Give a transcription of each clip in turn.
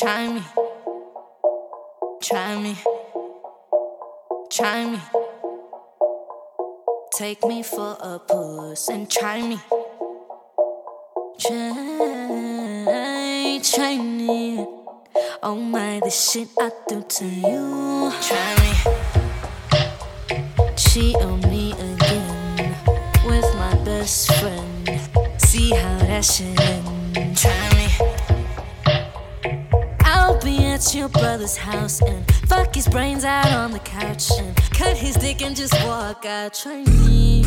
Try me, try me, try me. Take me for a puss and try me. Try me. Oh my, this shit I do to you. Try me. Cheat on me again with my best friend. See how that shit end. Try me. I'll be at your brother's house and fuck his brains out on the couch and cut his dick and just walk out. Try me.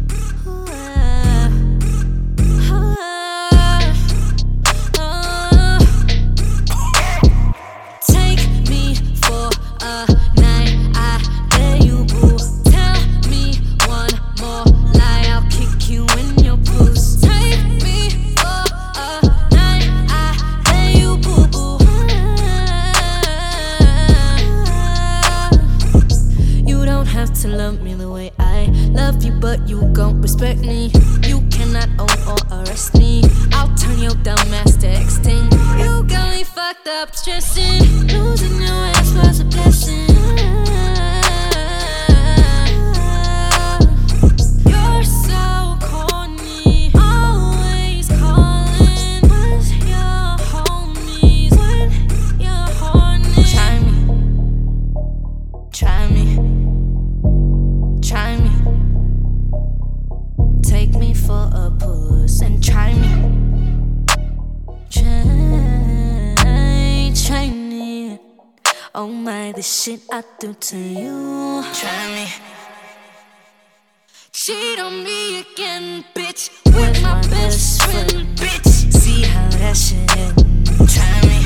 Take me for a night, I dare you, boo. Tell me one more lie, I'll kick you in your puss. Take me for a night, I dare you, boo, boo. You don't have to love me the way I love you, but you gon' respect me. You cannot own or arrest me. I'll turn your dumb ass to extinct. You got me fucked up, stressing. Losing your ass was a blessing. You're so corny, always calling. Where's your homies when you're horny? Try me, try me, try me. Take me for a puss and try me. Try me. Oh my, this shit I do to you. Try me. Cheat on me again, bitch, with my best friend, bitch. See how that shit end. Try me.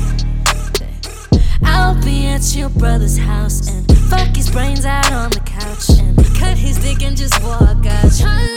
I'll be at your brother's house and fuck his brains out on the couch and cut his dick and just walk out. Try